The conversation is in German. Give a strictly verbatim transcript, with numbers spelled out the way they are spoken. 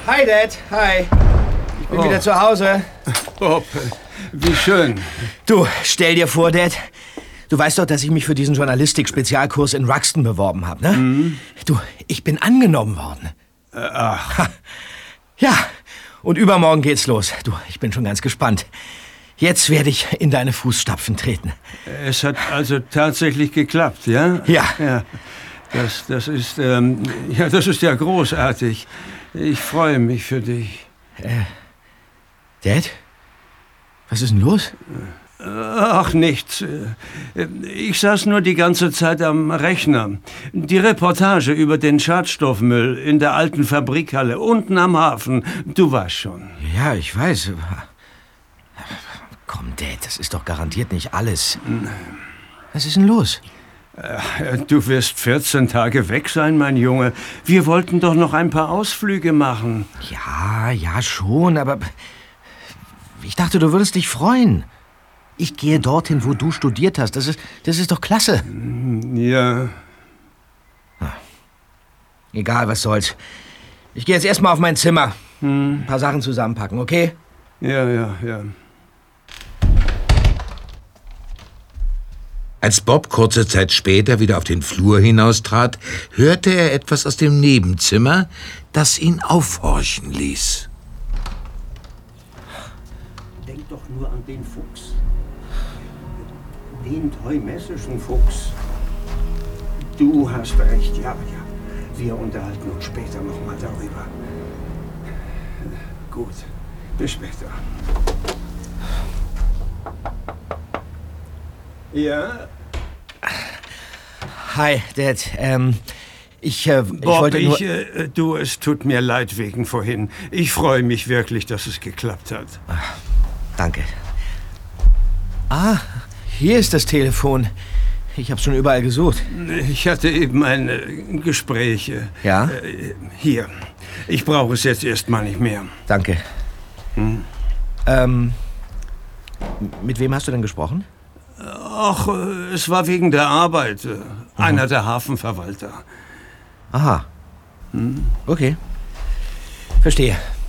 Hi, Dad. Hi. Ich bin oh. wieder zu Hause. Bob, wie schön. Du, stell dir vor, Dad. Du weißt doch, dass ich mich für diesen Journalistik-Spezialkurs in Ruxton beworben habe, ne? Mhm. Du, ich bin angenommen worden. Äh, ach. Ha. Ja, und übermorgen geht's los. Du, ich bin schon ganz gespannt. Jetzt werde ich in deine Fußstapfen treten. Es hat also tatsächlich geklappt, ja? Ja. Ja. Das, das ist, ähm, ja, das ist ja großartig. Ich freue mich für dich. Äh, Dad? Was ist denn los? Ach, nichts. Ich saß nur die ganze Zeit am Rechner. Die Reportage über den Schadstoffmüll in der alten Fabrikhalle unten am Hafen. Du weißt schon. Ja, ich weiß. Komm, Dad, das ist doch garantiert nicht alles. Was ist denn los? Du wirst vierzehn Tage weg sein, mein Junge. Wir wollten doch noch ein paar Ausflüge machen. Ja, ja schon, aber ich dachte, du würdest dich freuen. Ich gehe dorthin, wo du studiert hast. Das ist, das ist doch klasse. Ja. Egal, was soll's. Ich gehe jetzt erstmal auf mein Zimmer. Hm. Ein paar Sachen zusammenpacken, okay? Ja, ja, ja. Als Bob kurze Zeit später wieder auf den Flur hinaustrat, hörte er etwas aus dem Nebenzimmer, das ihn aufhorchen ließ. Denk doch nur an den Fuchs. Den teumessischen Fuchs. Du hast recht, ja, ja. Wir unterhalten uns später noch mal darüber. Gut, bis später. Ja? Hi, Dad. Ähm, ich, äh, Bob, ich wollte nur... Ich, äh, du, es tut mir leid wegen vorhin. Ich freue mich wirklich, dass es geklappt hat. Ach, danke. Ah, hier ist das Telefon. Ich habe schon überall gesucht. Ich hatte eben ein äh, Gespräch. Äh, ja? Äh, hier. Ich brauche es jetzt erstmal nicht mehr. Danke. Hm? Ähm, mit wem hast du denn gesprochen? Ach, es war wegen der Arbeit. Einer der Hafenverwalter. Aha. Hm? Okay. Verstehe.